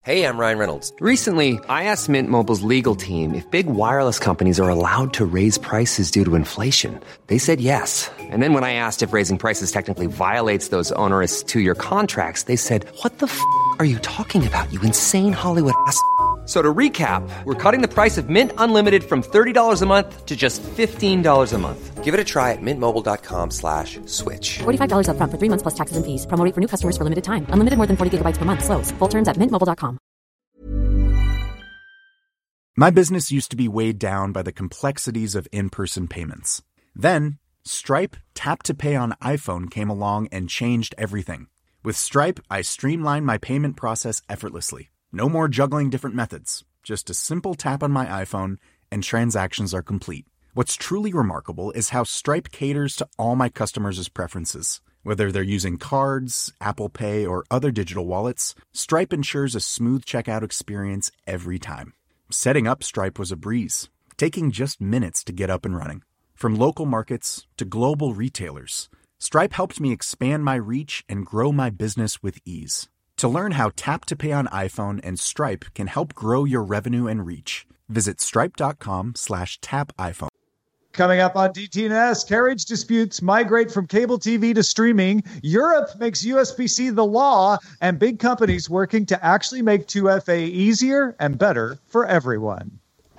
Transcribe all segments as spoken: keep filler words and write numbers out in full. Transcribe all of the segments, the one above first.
Hey, I'm Ryan Reynolds. Recently, I asked Mint Mobile's legal team if big wireless companies are allowed to raise prices due to inflation. They said yes. And then when I asked if raising prices technically violates those onerous two-year contracts, they said, what the f*** are you talking about, you insane Hollywood ass f- So to recap, we're cutting the price of Mint Unlimited from thirty dollars a month to just fifteen dollars a month. Give it a try at mintmobile.com slash switch. forty-five dollars up front for three months plus taxes and fees. Promo rate for new customers for limited time. Unlimited more than forty gigabytes per month. Slows full terms at mint mobile dot com. My business used to be weighed down by the complexities of in-person payments. Then, Stripe Tap to Pay on iPhone came along and changed everything. With Stripe, I streamlined my payment process effortlessly. No more juggling different methods. Just a simple tap on my iPhone and transactions are complete. What's truly remarkable is how Stripe caters to all my customers' preferences. Whether they're using cards, Apple Pay, or other digital wallets, Stripe ensures a smooth checkout experience every time. Setting up Stripe was a breeze, taking just minutes to get up and running. From local markets to global retailers, Stripe helped me expand my reach and grow my business with ease. To learn how Tap to Pay on iPhone and Stripe can help grow your revenue and reach, visit stripe.com slash tap iPhone. Coming up on D T N S, carriage disputes migrate from cable T V to streaming. Europe makes U S P C the law, and big companies working to actually make two F A easier and better for everyone.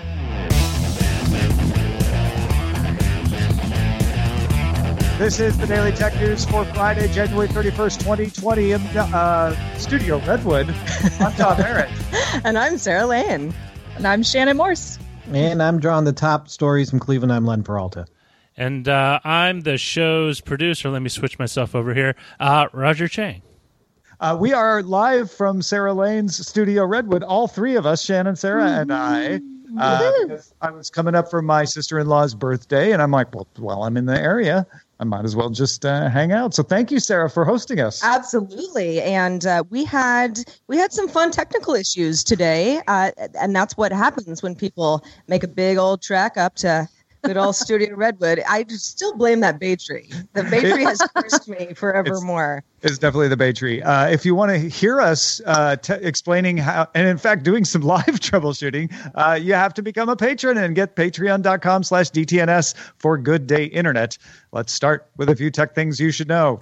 This is the Daily Tech News for Friday, January thirty-first, twenty twenty. In the uh, studio, Redwood, I'm Tom Merritt. And I'm Sarah Lane. And I'm Shannon Morse. And I'm drawing the top stories from Cleveland. I'm Len Peralta. And uh, I'm the show's producer. Let me switch myself over here. Uh, Roger Chang. Uh, we are live from Sarah Lane's studio, Redwood. All three of us, Shannon, Sarah, and I. Uh, because I was coming up for my sister-in-law's birthday, and I'm like, well, while I'm in the area, I might as well just uh, hang out. So thank you, Sarah, for hosting us. Absolutely. And uh, we had we had some fun technical issues today, uh, and that's what happens when people make a big old trek up to good old Studio Redwood. I still blame that bay tree. The bay tree has cursed me forevermore. It's, it's definitely the bay tree. Uh, if you want to hear us uh, t- explaining how, and in fact doing some live troubleshooting, uh, you have to become a patron and get patreon.com slash DTNS for Good Day Internet. Let's start with a few tech things you should know.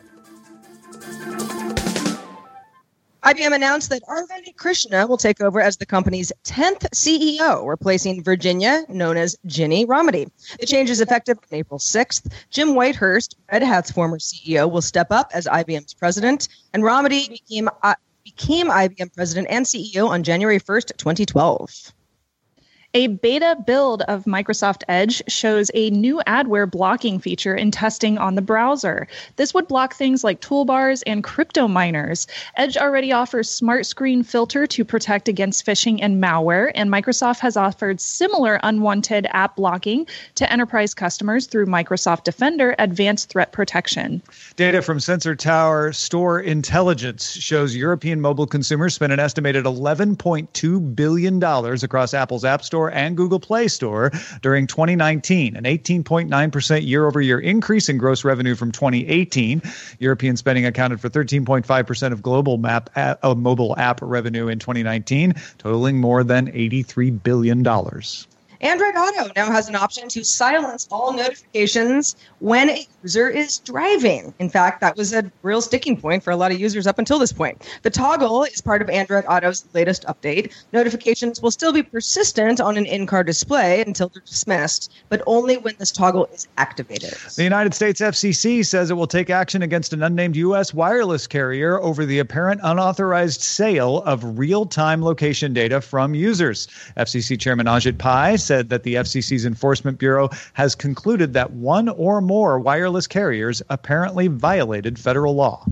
I B M announced that Arvind Krishna will take over as the company's tenth C E O, replacing Virginia, known as Ginny Rometty. The change is effective on April sixth. Jim Whitehurst, Red Hat's former C E O, will step up as I B M's president, and Rometty became, uh, became I B M president and C E O on January first, twenty twelve. A beta build of Microsoft Edge shows a new adware blocking feature in testing on the browser. This would block things like toolbars and crypto miners. Edge already offers Smart Screen Filter to protect against phishing and malware, and Microsoft has offered similar unwanted app blocking to enterprise customers through Microsoft Defender Advanced Threat Protection. Data from Sensor Tower Store Intelligence shows European mobile consumers spent an estimated eleven point two billion dollars across Apple's App Store and Google Play Store during twenty nineteen, an eighteen point nine percent year-over-year increase in gross revenue from twenty eighteen. European spending accounted for thirteen point five percent of global map app, uh, mobile app revenue in twenty nineteen, totaling more than eighty-three billion dollars. Android Auto now has an option to silence all notifications when a user is driving. In fact, that was a real sticking point for a lot of users up until this point. The toggle is part of Android Auto's latest update. Notifications will still be persistent on an in-car display until they're dismissed, but only when this toggle is activated. The United States F C C says it will take action against an unnamed U S wireless carrier over the apparent unauthorized sale of real-time location data from users. F C C Chairman Ajit Pai said that the F C C's Enforcement Bureau has concluded that one or more wireless carriers apparently violated federal law.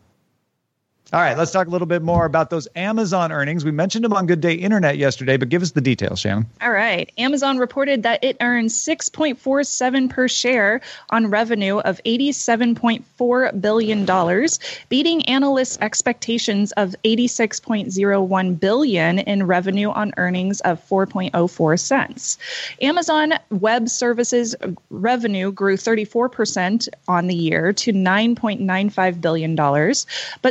All right, let's talk a little bit more about those Amazon earnings. We mentioned them on Good Day Internet yesterday, but give us the details, Shannon. All right. Amazon reported that it earned six point four seven per share on revenue of eighty-seven point four billion dollars, beating analysts' expectations of eighty-six point zero one billion dollars in revenue on earnings of four point zero four cents. Amazon Web Services revenue grew thirty-four percent on the year to nine point nine five billion dollars, but saw revenue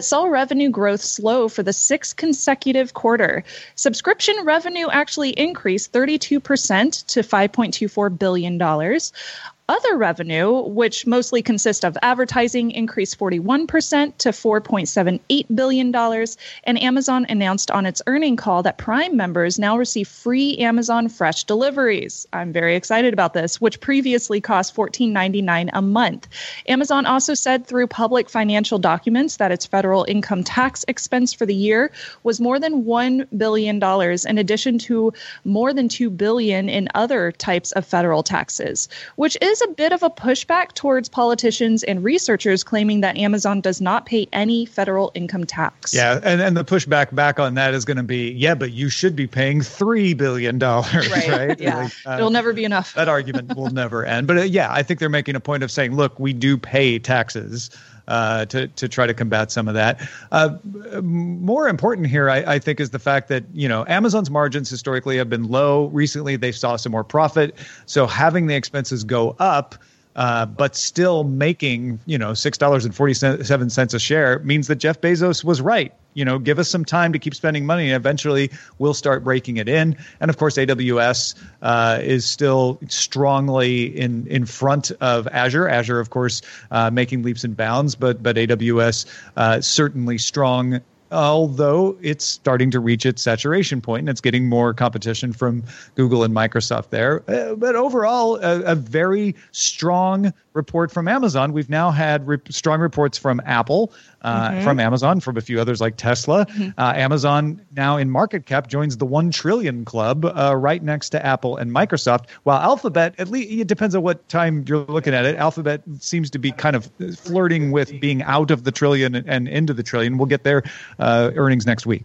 revenue growth slow for the sixth consecutive quarter. Subscription revenue actually increased thirty-two percent to five point two four billion dollars. Other revenue, which mostly consists of advertising, increased forty-one percent to four point seven eight billion dollars. And Amazon announced on its earnings call that Prime members now receive free Amazon Fresh deliveries. I'm very excited about this, which previously cost fourteen ninety-nine a month. Amazon also said through public financial documents that its federal income tax expense for the year was more than one billion dollars, in addition to more than two billion dollars in other types of federal taxes, which is a bit of a pushback towards politicians and researchers claiming that Amazon does not pay any federal income tax. Yeah, and, and the pushback back on that is going to be, yeah, but you should be paying three billion dollars, right? right? Yeah, like, uh, it'll never be enough. That argument will never end. But uh, yeah, I think they're making a point of saying, look, we do pay taxes uh, to, to try to combat some of that. Uh, more important here, I, I think, is the fact that, you know, Amazon's margins historically have been low. Recently, they saw some more profit. So having the expenses go up, uh, but still making, you know, six dollars and forty-seven cents a share means that Jeff Bezos was right. You know, give us some time to keep spending money, and eventually we'll start breaking it in. And of course, A W S uh, is still strongly in in front of Azure. Azure, of course, uh, making leaps and bounds, but but A W S uh, certainly strong. Although it's starting to reach its saturation point and it's getting more competition from Google and Microsoft there. Uh, but overall, a, a very strong report from Amazon. We've now had re- strong reports from Apple, uh, mm-hmm. from Amazon, from a few others like Tesla. Mm-hmm. Uh, Amazon now in market cap joins the one trillion club uh, right next to Apple and Microsoft. While Alphabet, at least it depends on what time you're looking at it, Alphabet seems to be kind of flirting with being out of the trillion and into the trillion. We'll get their uh, earnings next week.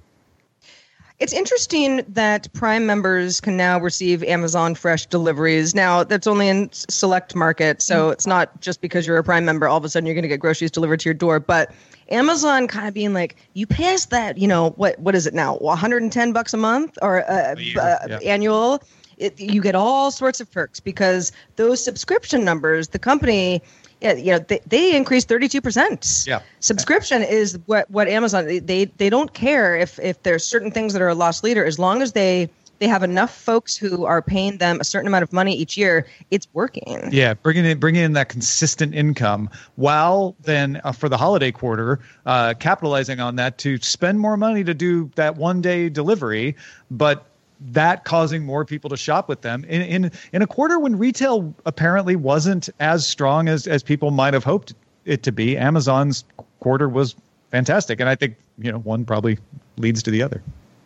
It's interesting that Prime members can now receive Amazon Fresh deliveries. Now, that's only in select markets, so it's not just because you're a Prime member, all of a sudden you're going to get groceries delivered to your door. But Amazon kind of being like, you pay us that, you know, what what is it now, one hundred ten bucks a month or uh, year, uh, yeah. annual? It, you get all sorts of perks because those subscription numbers, the company... Yeah, you know, they, they increased thirty-two percent. Yeah. Subscription is what, what Amazon, they, they they don't care if, if there's certain things that are a loss leader. As long as they, they have enough folks who are paying them a certain amount of money each year, it's working. Yeah, bringing in, bringing in that consistent income while then uh, for the holiday quarter, uh, capitalizing on that to spend more money to do that one-day delivery, but that causing more people to shop with them in, in in a quarter when retail apparently wasn't as strong as, as people might have hoped it to be. Amazon's quarter was fantastic. And I think, you know, one probably leads to the other.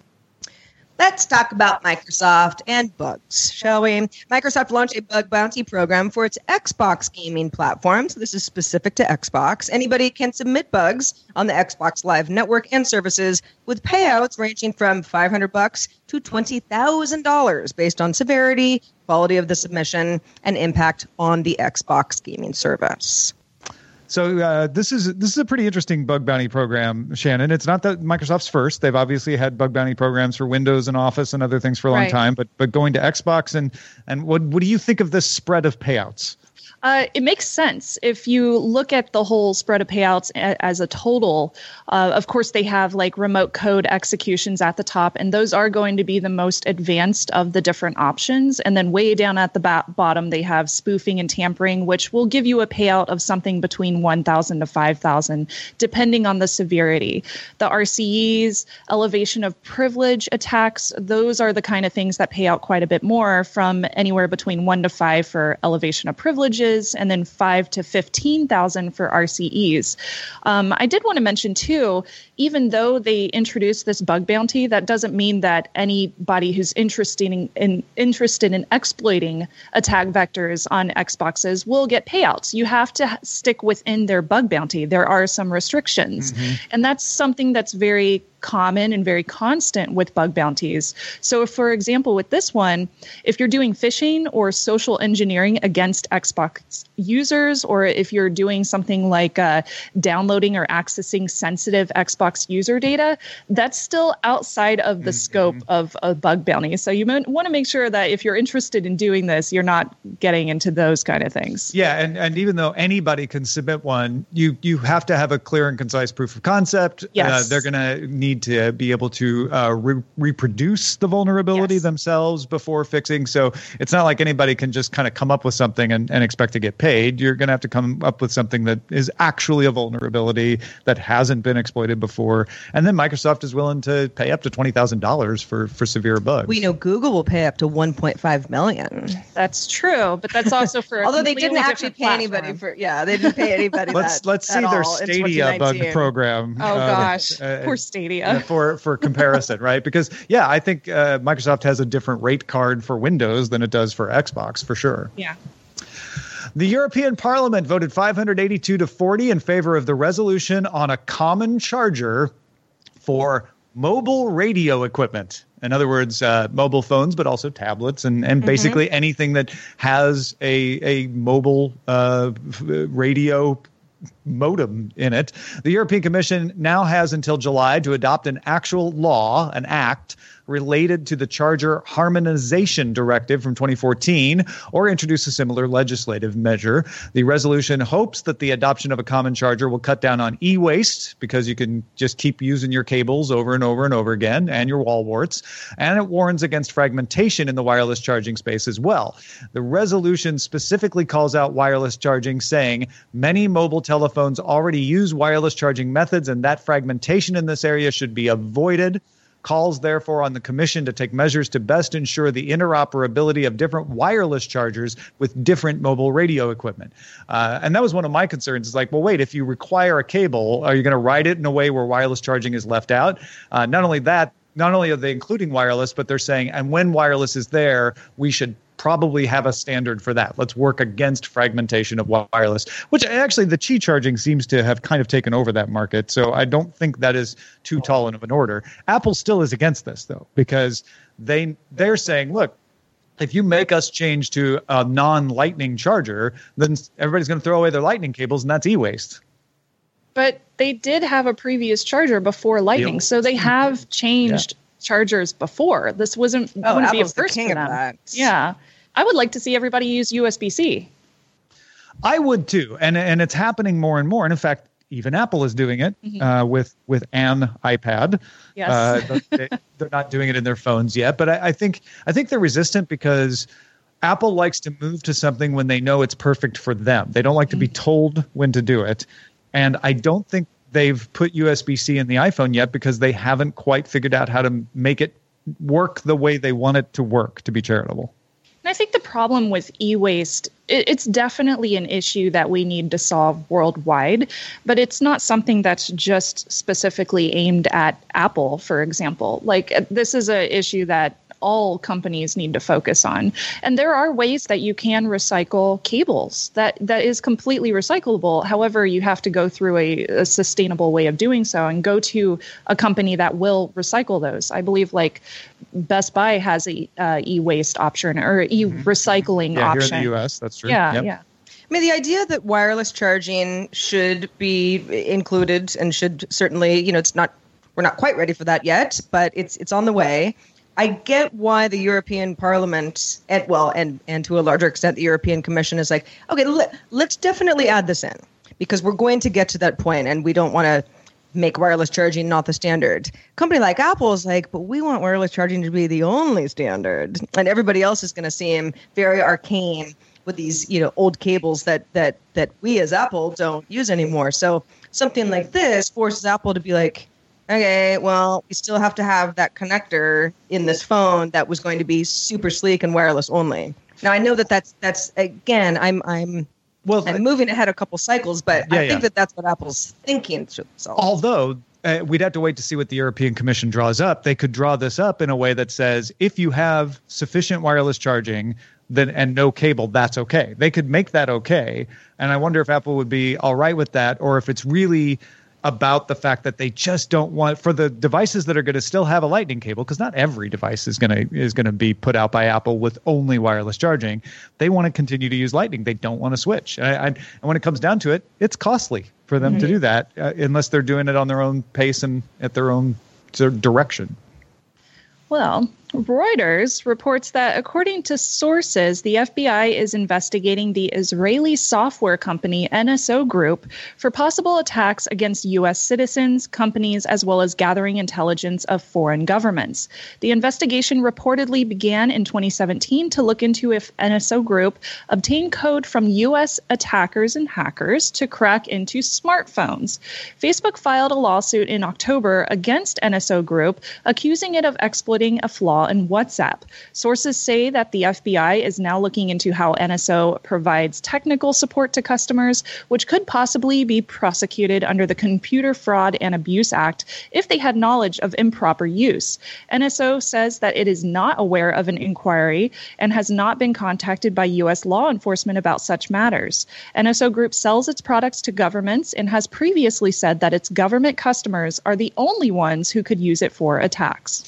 Let's talk about Microsoft and bugs, shall we? Microsoft launched a bug bounty program for its Xbox gaming platform. So this is specific to Xbox. Anybody can submit bugs on the Xbox Live network and services with payouts ranging from five hundred bucks to twenty thousand dollars based on severity, quality of the submission, and impact on the Xbox gaming service. So uh, this is this is a pretty interesting bug bounty program, Shannon. It's not that Microsoft's first. They've obviously had bug bounty programs for Windows and Office and other things for a long right. time. But but going to Xbox and and what what do you think of this spread of payouts? Uh, it makes sense. If you look at the whole spread of payouts a, as a total, uh, of course, they have like remote code executions at the top, and those are going to be the most advanced of the different options. And then way down at the ba- bottom, they have spoofing and tampering, which will give you a payout of something between one thousand to five thousand, depending on the severity. The R C Es, elevation of privilege attacks, those are the kind of things that pay out quite a bit more, from anywhere between one to five for elevation of privileges, and then five to fifteen thousand for R C Es. Um, I did want to mention too, even though they introduced this bug bounty, that doesn't mean that anybody who's interested in, in interested in exploiting attack vectors on Xboxes will get payouts. You have to stick within their bug bounty. There are some restrictions, mm-hmm. and that's something that's very common and very constant with bug bounties. So if, for example, with this one, if you're doing phishing or social engineering against Xbox users, or if you're doing something like uh, downloading or accessing sensitive Xbox user data, that's still outside of the mm-hmm. scope of a bug bounty. So you want to make sure that if you're interested in doing this, you're not getting into those kind of things. Yeah, and, and even though anybody can submit one, you you have to have a clear and concise proof of concept. Yes. Uh, they're going to need to be able to uh, re- reproduce the vulnerability yes. themselves before fixing. So it's not like anybody can just kind of come up with something and, and expect to get paid. You're going to have to come up with something that is actually a vulnerability that hasn't been exploited before. And then Microsoft is willing to pay up to twenty thousand dollars for, for severe bugs. We know Google will pay up to one point five million dollars. That's true, but that's also for although they didn't actually pay platform. anybody for yeah, they didn't pay anybody let's, that Let's see their Stadia bug program. Oh, uh, gosh. Uh, Poor Stadia. For, for comparison, right? Because, yeah, I think uh, Microsoft has a different rate card for Windows than it does for Xbox, for sure. Yeah. The European Parliament voted five hundred eighty-two to forty in favor of the resolution on a common charger for mobile radio equipment. In other words, uh, mobile phones, but also tablets and, and basically mm-hmm. anything that has a, a mobile uh, radio modem in it. The European Commission now has until July to adopt an actual law, an act, related to the Charger Harmonization Directive from twenty fourteen, or introduce a similar legislative measure. The resolution hopes that the adoption of a common charger will cut down on e-waste, because you can just keep using your cables over and over and over again, and your wall warts, and it warns against fragmentation in the wireless charging space as well. The resolution specifically calls out wireless charging, saying many mobile telephones already use wireless charging methods, and that fragmentation in this area should be avoided. Calls, therefore, on the Commission to take measures to best ensure the interoperability of different wireless chargers with different mobile radio equipment. Uh, and that was one of my concerns. It's like, well, wait, if you require a cable, are you going to write it in a way where wireless charging is left out? Uh, not only that, not only are they including wireless, but they're saying, and when wireless is there, we should probably have a standard for that. Let's work against fragmentation of wireless, which actually the Qi charging seems to have kind of taken over that market. So I don't think that is too tall of an order. Apple still is against this, though, because they they're saying, look, if you make us change to a non-lightning charger, then everybody's going to throw away their lightning cables, and that's e-waste. But they did have a previous charger before lightning, so they have changed yeah. chargers before. This wasn't oh, wouldn't Apple's be a first the king for them. Of that. Yeah. I would like to see everybody use U S B C. I would too, and and it's happening more and more. And in fact, even Apple is doing it mm-hmm. uh, with with an iPad. Yes, uh, they, they're not doing it in their phones yet, but I, I think I think they're resistant because Apple likes to move to something when they know it's perfect for them. They don't like mm-hmm. to be told when to do it, and I don't think they've put U S B C in the iPhone yet because they haven't quite figured out how to make it work the way they want it to work, to be charitable. I think the problem with e-waste, it's definitely an issue that we need to solve worldwide, but it's not something that's just specifically aimed at Apple, for example. Like, this is an issue that all companies need to focus on. And there are ways that you can recycle cables that, that is completely recyclable. However, you have to go through a, a sustainable way of doing so and go to a company that will recycle those. I believe like Best Buy has a uh, e-waste option or e-recycling yeah, option. Here in the U S, that's true. Yeah, yep. yeah. I mean, the idea that wireless charging should be included and should certainly, you know, it's not, we're not quite ready for that yet, but it's it's on the way. I get why the European Parliament, and well, and, and to a larger extent, the European Commission is like, okay, let, let's definitely add this in because we're going to get to that point and we don't want to make wireless charging not the standard. A company like Apple is like, but we want wireless charging to be the only standard. And everybody else is going to seem very arcane with these, you know, old cables that that that we as Apple don't use anymore. So something like this forces Apple to be like, okay, well, we still have to have that connector in this phone that was going to be super sleek and wireless only. Now, I know that that's, that's again, I'm I'm, well, I'm moving ahead a couple cycles, but yeah, I think yeah. that that's what Apple's thinking. So. Although uh, we'd have to wait to see what the European Commission draws up. They could draw this up in a way that says if you have sufficient wireless charging then and no cable, that's okay. They could make that okay. And I wonder if Apple would be all right with that, or if it's really about the fact that they just don't want, for the devices that are going to still have a lightning cable, because not every device is going to is going to be put out by Apple with only wireless charging. They want to continue to use lightning. They don't want to switch. And, I, I, and when it comes down to it, it's costly for them mm-hmm. to do that uh, unless they're doing it on their own pace and at their own direction. Well, Reuters reports that according to sources, the F B I is investigating the Israeli software company N S O Group for possible attacks against U S citizens, companies, as well as gathering intelligence of foreign governments. The investigation reportedly began in twenty seventeen to look into if N S O Group obtained code from U S attackers and hackers to crack into smartphones. Facebook filed a lawsuit in October against N S O Group, accusing it of exploiting a flaw in WhatsApp. Sources say that the F B I is now looking into how N S O provides technical support to customers, which could possibly be prosecuted under the Computer Fraud and Abuse Act if they had knowledge of improper use. N S O says that it is not aware of an inquiry and has not been contacted by U S law enforcement about such matters. N S O Group sells its products to governments and has previously said that its government customers are the only ones who could use it for attacks.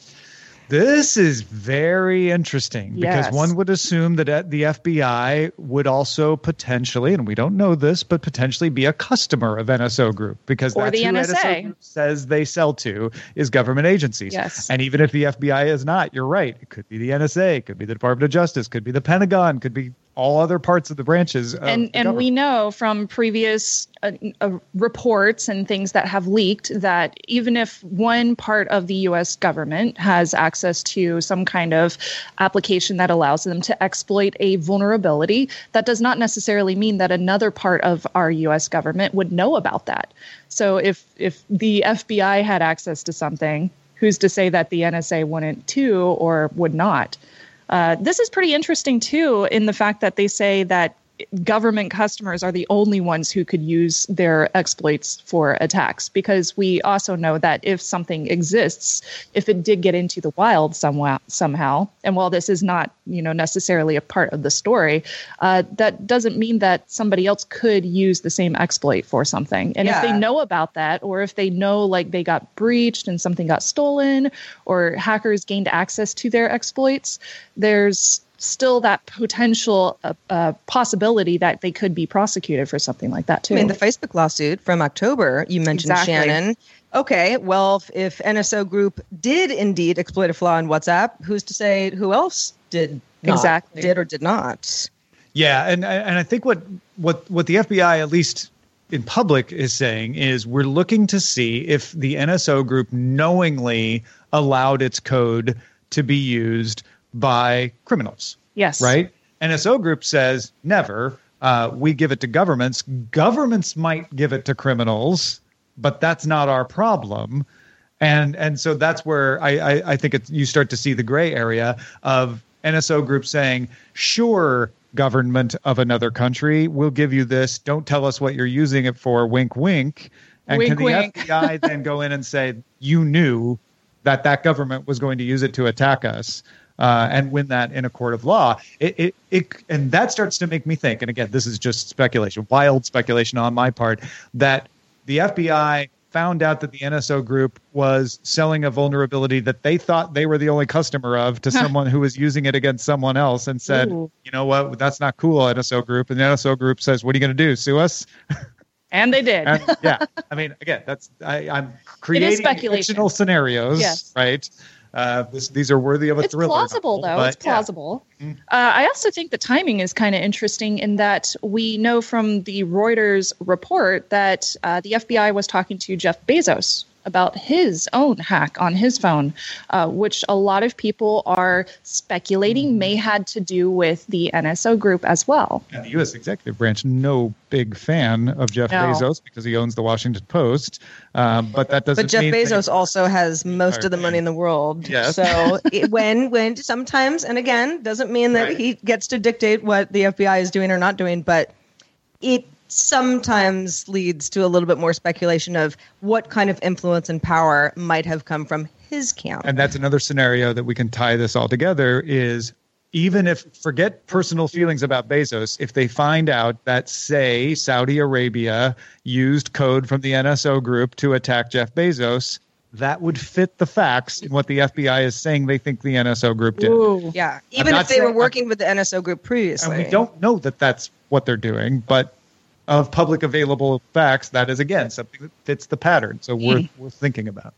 This is very interesting because Yes. one would assume that the F B I would also potentially, and we don't know this, but potentially be a customer of N S O Group because Or that's the who N S A. N S O Group says they sell to is government agencies. Yes. And even if the F B I is not, you're right. It could be the N S A, it could be the Department of Justice, could be the Pentagon, could be all other parts of the branches. Of and the and government. we know from previous uh, uh, reports and things that have leaked that even if one part of the U S government has access to some kind of application that allows them to exploit a vulnerability, that does not necessarily mean that another part of our U S government would know about that. So if if the F B I had access to something, who's to say that the N S A wouldn't too or would not? Uh, this is pretty interesting, too, in the fact that they say that government customers are the only ones who could use their exploits for attacks, because we also know that if something exists, if it did get into the wild somehow, somehow, and while this is not, you know, necessarily a part of the story, uh, that doesn't mean that somebody else could use the same exploit for something. And Yeah. if they know about that, or if they know like they got breached and something got stolen, or hackers gained access to their exploits, there's still that potential uh, uh, possibility that they could be prosecuted for something like that too. I mean, the Facebook lawsuit from October, you mentioned, Exactly. Shannon. Okay, well, if, if N S O Group did indeed exploit a flaw in WhatsApp, who's to say who else did not, Exactly. did or did not? Yeah, and and I think what what what the F B I, at least in public, is saying is we're looking to see if the N S O Group knowingly allowed its code to be used by criminals. Yes. Right? N S O Group says never. Uh, we give it to governments. Governments might give it to criminals, but that's not our problem. And and so that's where I, I, I think it's, you start to see the gray area of N S O Group saying, sure, government of another country, we'll give you this. Don't tell us what you're using it for. Wink, wink. And Wink, can the wink. F B I then go in and say, you knew that that government was going to use it to attack us? Uh, and win that in a court of law. It, it, it, and that starts to make me think, and again, this is just speculation, wild speculation on my part, that the F B I found out that the N S O Group was selling a vulnerability that they thought they were the only customer of to someone who was using it against someone else and said, Ooh. you know what, that's not cool, N S O Group. And the N S O Group says, what are you going to do, sue us? And they did. And, yeah, I mean, again, that's I, I'm creating speculation. fictional scenarios, Yes. right? Uh, this, these are worthy of a It's thriller. plausible, novel, though. but, It's yeah. plausible. Uh, I also think the timing is kind of interesting in that we know from the Reuters report that uh, the F B I was talking to Jeff Bezos about his own hack on his phone, uh, which a lot of people are speculating may had to do with the N S O Group as well. And the U S executive branch, no big fan of Jeff No. Bezos because he owns the Washington Post. Um, but that doesn't But Jeff mean Bezos that- also has most of the thing. money in the world. Yes. So it, when when sometimes, and again, doesn't mean that Right. he gets to dictate what the F B I is doing or not doing, but it sometimes leads to a little bit more speculation of what kind of influence and power might have come from his camp. And that's another scenario that we can tie this all together is even if, forget personal feelings about Bezos, if they find out that, say, Saudi Arabia used code from the N S O group to attack Jeff Bezos, that would fit the facts in what the F B I is saying they think the N S O group did. Ooh. Yeah, even if they saying, were working I'm, with the N S O group previously. And we don't know that that's what they're doing, but of public available facts, that is, again, something that fits the pattern. So we're, we're thinking about.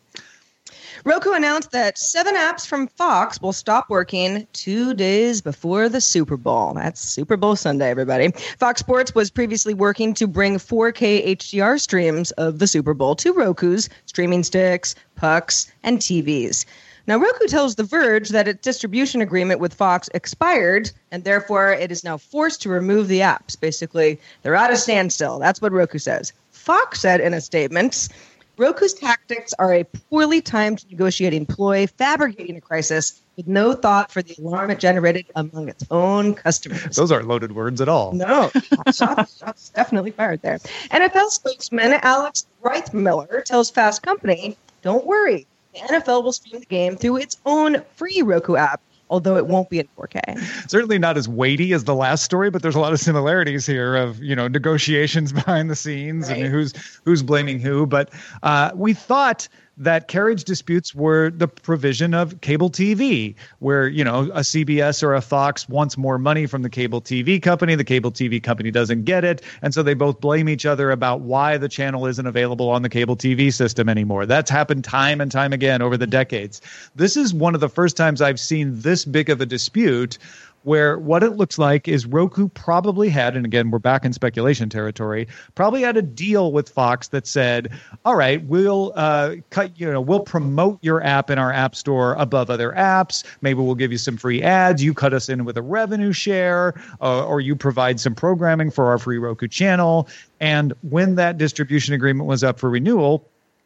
Roku announced that seven apps from Fox will stop working two days before the Super Bowl. That's Super Bowl Sunday, everybody. Fox Sports was previously working to bring four K H D R streams of the Super Bowl to Roku's streaming sticks, pucks, and T Vs. Now, Roku tells The Verge that its distribution agreement with Fox expired, and therefore it is now forced to remove the apps. Basically, they're at a standstill. That's what Roku says. Fox said in a statement, Roku's tactics are a poorly timed negotiating ploy, fabricating a crisis with no thought for the alarm it generated among its own customers. Those aren't loaded words at all. No, shots, shots definitely fired there. N F L spokesman Alex Reithmiller tells Fast Company, don't worry, the N F L will stream the game through its own free Roku app, although it won't be in four K. Certainly not as weighty as the last story, but there's a lot of similarities here of, you know, negotiations behind the scenes right. and who's who's blaming who. But uh, we thought that carriage disputes were the provision of cable T V, where, you know, a C B S or a Fox wants more money from the cable T V company. The cable T V company doesn't get it. And so they both blame each other about why the channel isn't available on the cable T V system anymore. That's happened time and time again over the decades. This is one of the first times I've seen this big of a dispute, where what it looks like is Roku probably had, and again, we're back in speculation territory, probably had a deal with Fox that said, all right, we'll uh, cut, you know, we'll promote your app in our app store above other apps. Maybe we'll give you some free ads. You cut us in with a revenue share, uh, or you provide some programming for our free Roku channel. And when that distribution agreement was up for renewal,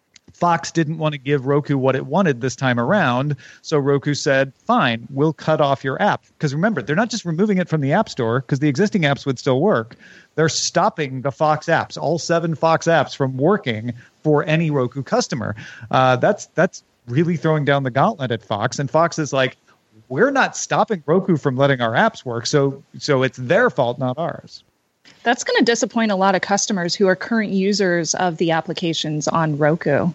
Fox didn't want to give Roku what it wanted this time around. So Roku said, fine, we'll cut off your app. Because remember, they're not just removing it from the App Store, because the existing apps would still work. They're stopping the Fox apps, all seven Fox apps, from working for any Roku customer. Uh, that's that's really throwing down the gauntlet at Fox. And Fox is like, we're not stopping Roku from letting our apps work. So so it's their fault, not ours. That's going to disappoint a lot of customers who are current users of the applications on Roku.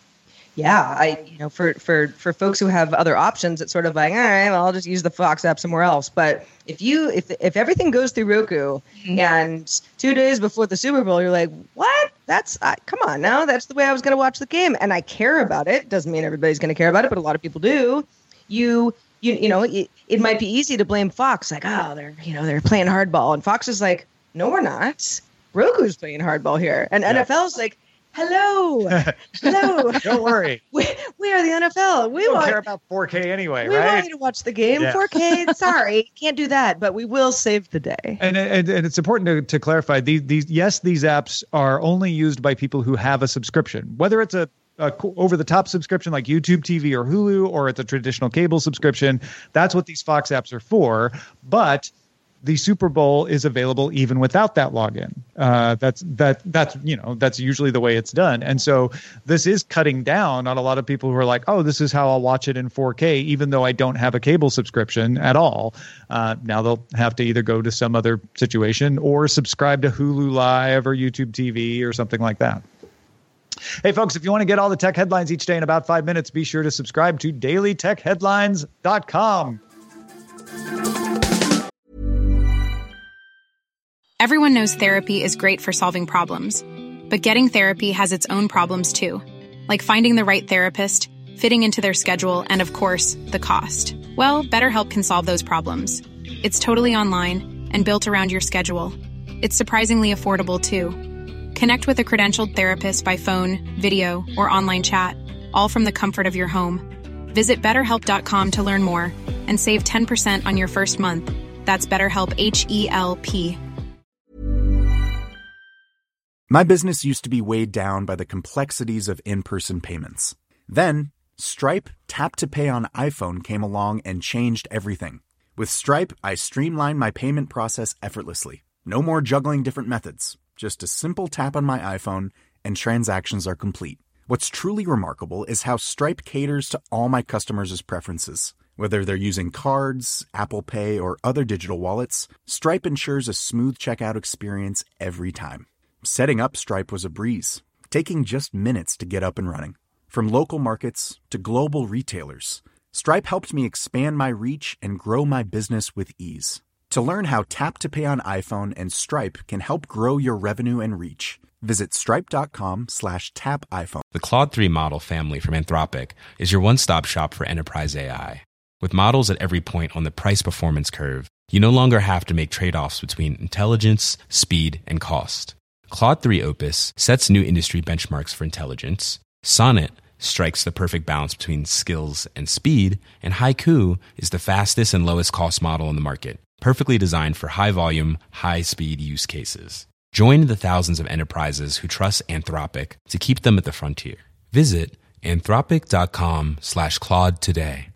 Yeah, I you know for, for, for folks who have other options, it's sort of like, all right, well, I'll just use the Fox app somewhere else. But if you if if everything goes through Roku, mm-hmm. and two days before the Super Bowl, you're like, what? That's uh, come on now, that's the way I was going to watch the game, and I care about it. Doesn't mean everybody's going to care about it, but a lot of people do. You you you know, it, it might be easy to blame Fox, like, oh, they're you know they're playing hardball, and Fox is like, no, we're not. Roku's playing hardball here, and yeah. N F L's like, hello, hello. Don't worry. We, we are the N F L. We, we don't want, care about four K anyway, we right? We want you to watch the game. Yeah. four K, sorry, can't do that, but we will save the day. And and, and it's important to, to clarify, these, these yes, these apps are only used by people who have a subscription, whether it's a Uh, over-the-top subscription like YouTube T V or Hulu, or it's a traditional cable subscription. That's what these Fox apps are for. But the Super Bowl is available even without that login. Uh, that's that that's you know that's usually the way it's done. And so this is cutting down on a lot of people who are like, oh, this is how I'll watch it in four K, even though I don't have a cable subscription at all. Uh, now they'll have to either go to some other situation or subscribe to Hulu Live or YouTube T V or something like that. Hey, folks, if you want to get all the tech headlines each day in about five minutes, be sure to subscribe to daily tech headlines dot com. Everyone knows therapy is great for solving problems, but getting therapy has its own problems too, like finding the right therapist, fitting into their schedule, and of course, the cost. Well, BetterHelp can solve those problems. It's totally online and built around your schedule. It's surprisingly affordable too. Connect with a credentialed therapist by phone, video, or online chat, all from the comfort of your home. Visit better help dot com to learn more and save ten percent on your first month. That's BetterHelp, H E L P. My business used to be weighed down by the complexities of in-person payments. Then, Stripe Tap to Pay on iPhone came along and changed everything. With Stripe, I streamlined my payment process effortlessly. No more juggling different methods. Just a simple tap on my iPhone, and transactions are complete. What's truly remarkable is how Stripe caters to all my customers' preferences. Whether they're using cards, Apple Pay, or other digital wallets, Stripe ensures a smooth checkout experience every time. Setting up Stripe was a breeze, taking just minutes to get up and running. From local markets to global retailers, Stripe helped me expand my reach and grow my business with ease. To learn how Tap to Pay on iPhone and Stripe can help grow your revenue and reach, visit stripe.com slash tap iPhone. The Claude three model family from Anthropic is your one-stop shop for enterprise A I. With models at every point on the price-performance curve, you no longer have to make trade-offs between intelligence, speed, and cost. Claude three Opus sets new industry benchmarks for intelligence. Sonnet strikes the perfect balance between skills and speed, and Haiku is the fastest and lowest cost model in the market, perfectly designed for high-volume, high-speed use cases. Join the thousands of enterprises who trust Anthropic to keep them at the frontier. Visit anthropic.com slash Claude today.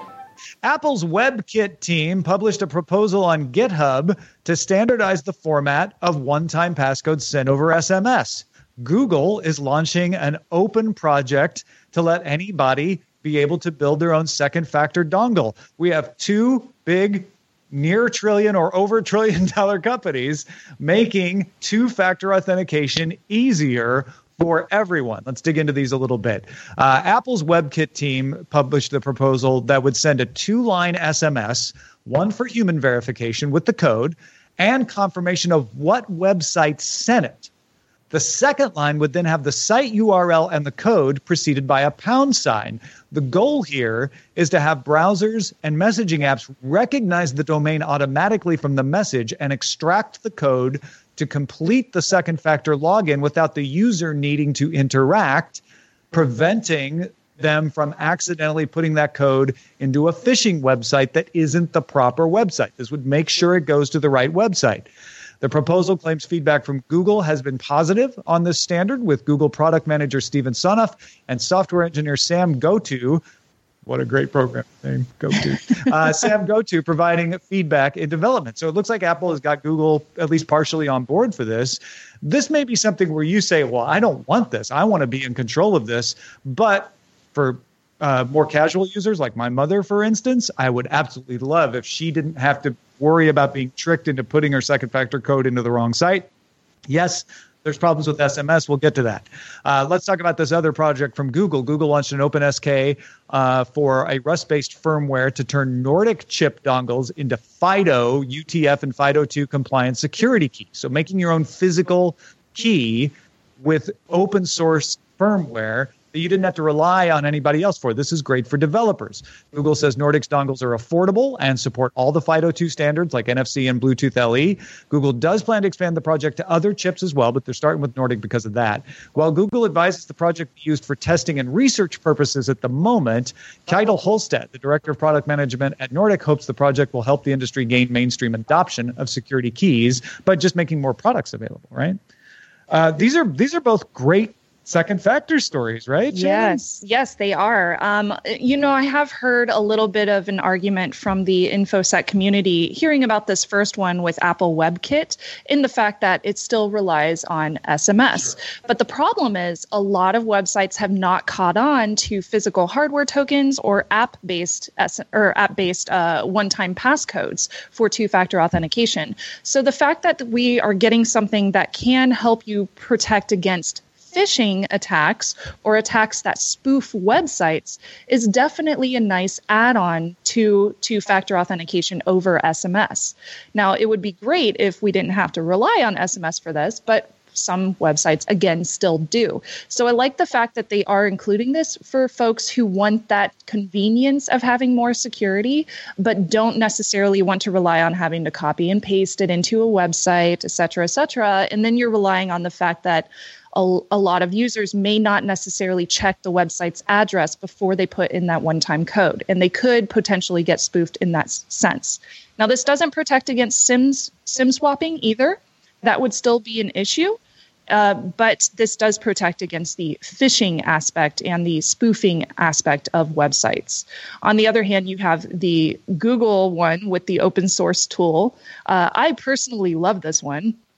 Apple's WebKit team published a proposal on GitHub to standardize the format of one-time passcode sent over S M S. Google is launching an open project to let anybody be able to build their own second factor dongle. We have two big near trillion or over trillion dollar companies making two-factor authentication easier for everyone. Let's dig into these a little bit. Uh, Apple's WebKit team published a proposal that would send a two-line S M S, one for human verification with the code and confirmation of what website sent it. The second line would then have the site U R L and the code preceded by a pound sign. The goal here is to have browsers and messaging apps recognize the domain automatically from the message and extract the code to complete the second factor login without the user needing to interact, preventing them from accidentally putting that code into a phishing website that isn't the proper website. This would make sure it goes to the right website. The proposal claims feedback from Google has been positive on this standard, with Google product manager Steven Sonoff and software engineer Sam Goto, what a great program name, Goto, uh, Sam Goto providing feedback in development. So it looks like Apple has got Google at least partially on board for this. This may be something where you say, well, I don't want this. I want to be in control of this. But for uh, more casual users like my mother, for instance, I would absolutely love if she didn't have to worry about being tricked into putting her second factor code into the wrong site. Yes, there's problems with S M S. We'll get to that. Uh, let's talk about this other project from Google. Google launched an open S K uh, for a Rust-based firmware to turn Nordic chip dongles into FIDO, U T F, and FIDO two compliant security keys. So making your own physical key with open source firmware that you didn't have to rely on anybody else for. This is great for developers. Google says Nordic's dongles are affordable and support all the FIDO two standards like N F C and Bluetooth L E. Google does plan to expand the project to other chips as well, but they're starting with Nordic because of that. While Google advises the project be used for testing and research purposes at the moment, Keitel Holstedt, the director of product management at Nordic, hopes the project will help the industry gain mainstream adoption of security keys by just making more products available, right? Uh, these are these are both great second factor stories, right, Jen? Yes, yes, they are. Um, you know, I have heard a little bit of an argument from the InfoSec community hearing about this first one with Apple WebKit in the fact that it still relies on S M S. Sure. But the problem is a lot of websites have not caught on to physical hardware tokens or app-based S- or app-based uh, one-time passcodes for two-factor authentication. So the fact that we are getting something that can help you protect against phishing attacks or attacks that spoof websites is definitely a nice add-on to two-factor authentication over S M S. Now, it would be great if we didn't have to rely on S M S for this, but some websites, again, still do. So I like the fact that they are including this for folks who want that convenience of having more security, but don't necessarily want to rely on having to copy and paste it into a website, et cetera, et cetera. And then you're relying on the fact that A, a lot of users may not necessarily check the website's address before they put in that one-time code, and they could potentially get spoofed in that s- sense. Now, this doesn't protect against SIMs, SIM swapping either. That would still be an issue, uh, but this does protect against the phishing aspect and the spoofing aspect of websites. On the other hand, you have the Google one with the open source tool. Uh, I personally love this one.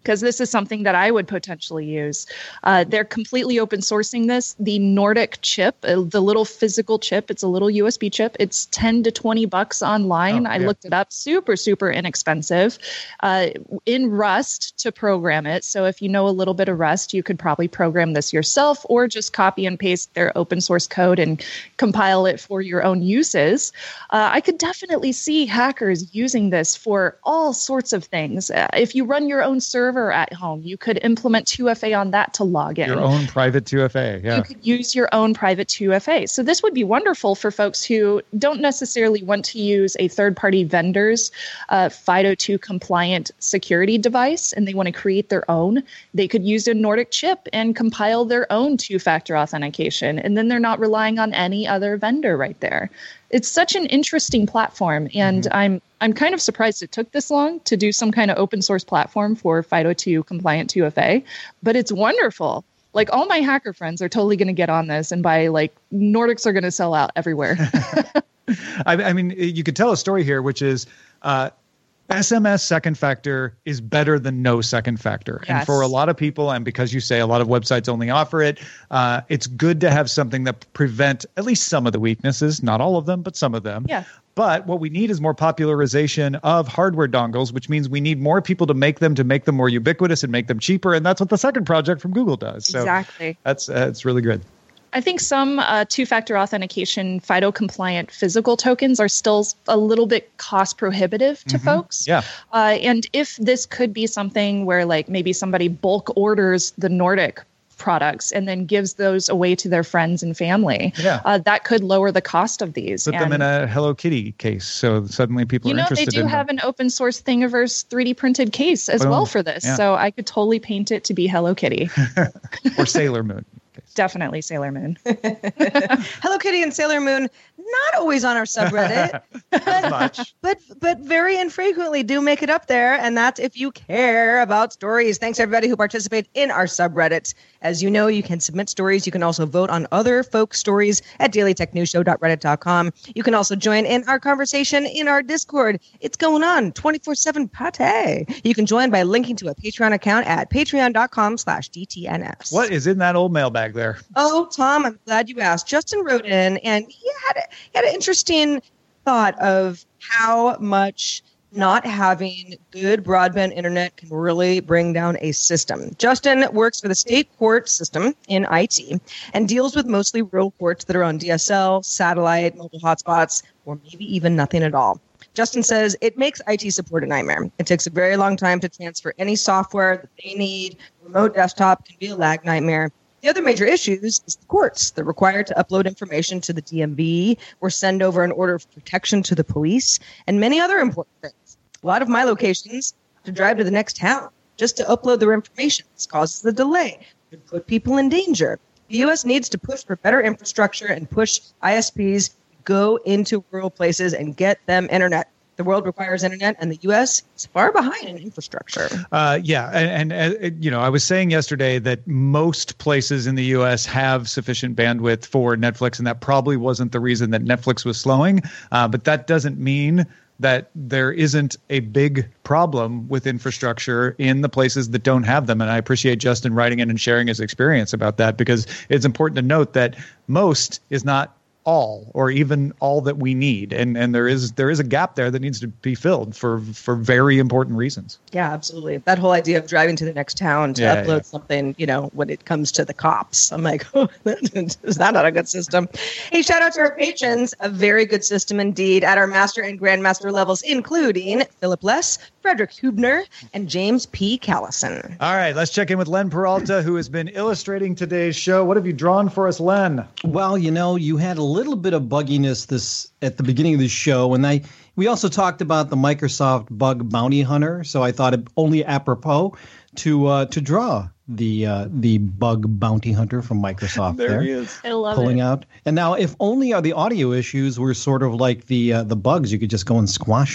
because this is something that I would potentially use. Uh, they're completely open sourcing this. The Nordic chip, uh, the little physical chip, it's a little U S B chip. It's ten to twenty bucks online. Oh, I yeah. looked it up. Super, super inexpensive. Uh, in Rust to program it. So if you know a little bit of Rust, you could probably program this yourself or just copy and paste their open source code and compile it for your own uses. Uh, I could definitely see hackers using this for all sorts of things. Uh, if you run your own server at home, you could implement two F A on that to log in. Your own private two F A, yeah. You could use your own private two F A. So this would be wonderful for folks who don't necessarily want to use a third-party vendor's uh, FIDO two compliant security device, and they want to create their own. They could use a Nordic chip and compile their own two-factor authentication, and then they're not relying on any other vendor right there. It's such an interesting platform, and mm-hmm. I'm I'm kind of surprised it took this long to do some kind of open source platform for FIDO two compliant two F A, but it's wonderful. Like, all my hacker friends are totally going to get on this and buy, like, Nordics are going to sell out everywhere. I, I mean, you could tell a story here, which is uh, S M S second factor is better than no second factor. Yes. And for a lot of people, and because you say a lot of websites only offer it, uh, it's good to have something that prevent at least some of the weaknesses, not all of them, but some of them. Yeah. But what we need is more popularization of hardware dongles, which means we need more people to make them, to make them more ubiquitous and make them cheaper. And that's what the second project from Google does. So exactly. That's, uh, that's really good. I think some uh, two-factor authentication FIDO compliant physical tokens are still a little bit cost prohibitive to mm-hmm. folks. Yeah. Uh, and if this could be something where, like, maybe somebody bulk orders the Nordic products and then gives those away to their friends and family, yeah. uh, that could lower the cost of these. Put and, them in a Hello Kitty case, so suddenly people you are know, interested in they do them. have an open source Thingiverse three D printed case as Boom. well for this. Yeah. So I could totally paint it to be Hello Kitty. Or Sailor Moon. Definitely Sailor Moon. Hello Kitty and Sailor Moon, not always on our subreddit, but, much. but but very infrequently do make it up there, and that's if you care about stories. Thanks everybody who participated in our subreddit. As you know, you can submit stories. You can also vote on other folk stories at daily tech news show dot reddit dot com. You can also join in our conversation in our Discord. It's going on twenty-four seven pate. You can join by linking to a Patreon account at patreon dot com slash D T N F. What is in that old mailbag there? Oh, Tom, I'm glad you asked. Justin wrote in, and he had, a, he had an interesting thought of how much not having good broadband internet can really bring down a system. Justin works for the state court system in I T and deals with mostly rural courts that are on D S L, satellite, mobile hotspots, or maybe even nothing at all. Justin says it makes I T support a nightmare. It takes a very long time to transfer any software that they need. Remote desktop can be a lag nightmare. The other major issues is the courts. They're required to upload information to the D M V or send over an order of protection to the police and many other important things. A lot of my locations have to drive to the next town just to upload their information. This causes a delay. It could put people in danger. The U S needs to push for better infrastructure and push I S Ps to go into rural places and get them internet. The world requires internet, and the U S is far behind in infrastructure. Uh, yeah, and, and uh, you know, I was saying yesterday that most places in the U S have sufficient bandwidth for Netflix, and that probably wasn't the reason that Netflix was slowing. Uh, but that doesn't mean that there isn't a big problem with infrastructure in the places that don't have them. And I appreciate Justin writing in and sharing his experience about that, because it's important to note that most is not all, or even all that we need, and and there is there is a gap there that needs to be filled for for very important reasons. Yeah, absolutely. That whole idea of driving to the next town to yeah, upload yeah. something, you know, when it comes to the cops, I'm like, oh, is that not a good system? Hey, shout out to our patrons, a very good system indeed at our master and grandmaster levels, including Philip Less, Frederick Hubner, and James P. Callison. All right, let's check in with Len Peralta, who has been illustrating today's show. What have you drawn for us, Len? Well, you know, you had a little bit of bugginess this at the beginning of the show, and I we also talked about the Microsoft Bug Bounty Hunter, so I thought it only apropos to uh, to draw the uh, the Bug Bounty Hunter from Microsoft. there, there he is. I love pulling it. out. And now, if only are the audio issues were sort of like the uh, the bugs, you could just go and squash them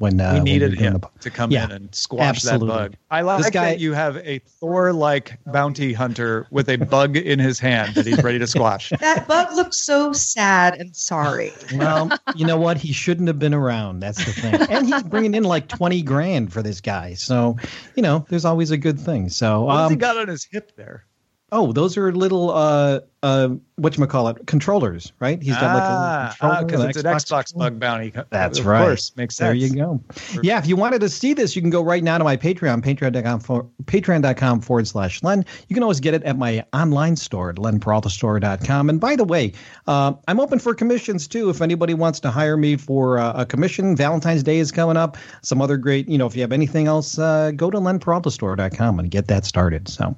when uh, we when needed we were doing him the- to come Yeah, in and squash absolutely. that bug. I like This guy- that you have a Thor-like bounty hunter with a bug in his hand that he's ready to squash. That bug looks so sad and sorry. Well, you know what? He shouldn't have been around. That's the thing. And he's bringing in like twenty grand for this guy. So, you know, there's always a good thing. So, What's he um, got on his hip there? oh, those are little, uh, uh, whatchamacallit, controllers, right? He's got like a Ah, little controller, because an it's an Xbox Xbox controller. bug bounty. That's of right. course, makes There sense. you go. Yeah, if you wanted to see this, you can go right now to my Patreon, patreon.com for, patreon.com forward slash Len. You can always get it at my online store at len peralta store dot com. And by the way, uh, I'm open for commissions too. If anybody wants to hire me for uh, a commission, Valentine's Day is coming up. Some other great, you know, if you have anything else, uh, go to len peralta store dot com and get that started. So.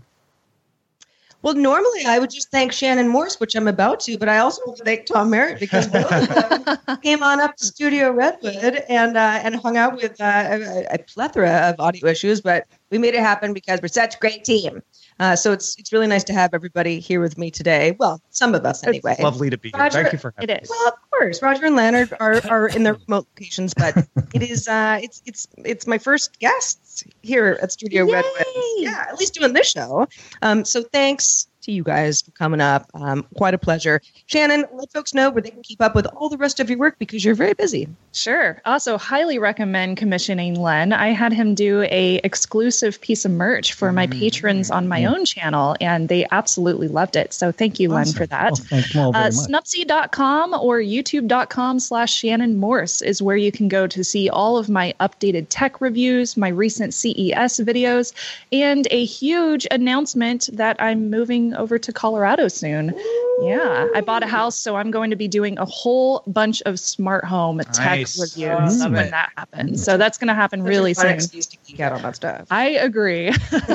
Well, normally I would just thank Shannon Morse, which I'm about to, but I also want to thank Tom Merritt because both of them came on up to Studio Redwood and uh, and hung out with uh, a, a plethora of audio issues. But we made it happen because we're such a great team. Uh, so it's it's really nice to have everybody here with me today. Well, some of us anyway. It's lovely to be here. Roger- Thank you for having It me. is. Well, of course, Roger and Leonard are, are in their remote locations, but it is uh, it's it's it's my first guests here at Studio Yay! Redwood. Yeah, at least doing this show. Um, so thanks to you guys for coming up. Um, quite a pleasure. Shannon, let folks know where they can keep up with all the rest of your work because you're very busy. Sure. Also, highly recommend commissioning Len. I had him do a exclusive piece of merch for my patrons on my own channel, and they absolutely loved it. So thank you, Len, Awesome. for that. Well, thank you all very Uh, much. Snupsy dot com or youtube.com slash Shannon Morse is where you can go to see all of my updated tech reviews, my recent C E S videos, and a huge announcement that I'm moving over to Colorado soon. Yeah, I bought a house, so I'm going to be doing a whole bunch of smart home tech Nice. reviews Oh, I love when it. that happens. So that's going to happen really Such a fun soon. excuse to geek out on that stuff. I agree.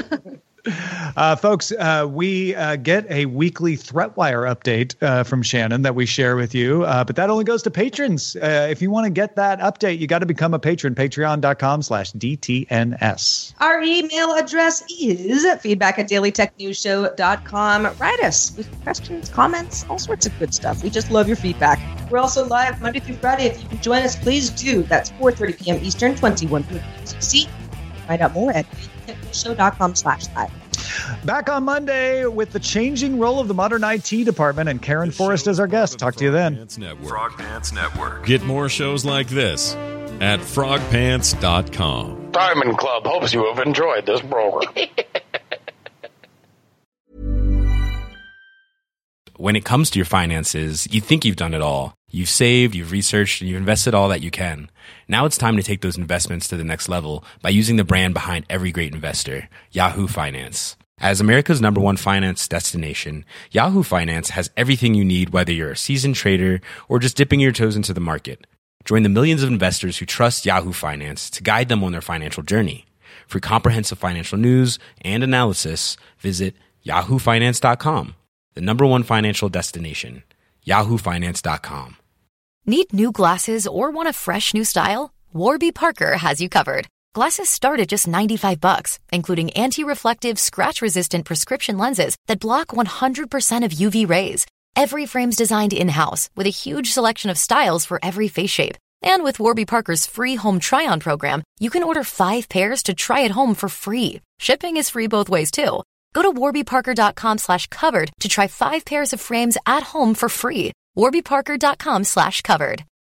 Uh, folks, uh, we uh, get a weekly ThreatWire update uh, from Shannon that we share with you, uh, but that only goes to patrons. Uh, if you want to get that update, you got to become a patron, patreon.com slash DTNS. Our email address is feedback at daily tech news show dot com. Write us with questions, comments, all sorts of good stuff. We just love your feedback. We're also live Monday through Friday. If you can join us, please do. That's four thirty p.m. Eastern, twenty-one thirty U C. Find out more at daily tech news show dot com slash live. Back on Monday with the changing role of the modern I T department and Karen Forrest as our guest. Talk to you then. Frog Pants Network. Get more shows like this at frog pants dot com. Diamond Club hopes you have enjoyed this program. When it comes to your finances, you think you've done it all. You've saved, you've researched, and you've invested all that you can. Now it's time to take those investments to the next level by using the brand behind every great investor, Yahoo Finance. As America's number one finance destination, Yahoo Finance has everything you need, whether you're a seasoned trader or just dipping your toes into the market. Join the millions of investors who trust Yahoo Finance to guide them on their financial journey. For comprehensive financial news and analysis, visit yahoo finance dot com, the number one financial destination, yahoo finance dot com. Need new glasses or want a fresh new style? Warby Parker has you covered. Glasses start at just ninety-five bucks, including anti-reflective, scratch-resistant prescription lenses that block one hundred percent of U V rays. Every frame's designed in-house with a huge selection of styles for every face shape. And with Warby Parker's free home try-on program, you can order five pairs to try at home for free. Shipping is free both ways, too. Go to warby parker dot com slash covered to try five pairs of frames at home for free. warby parker dot com slash covered.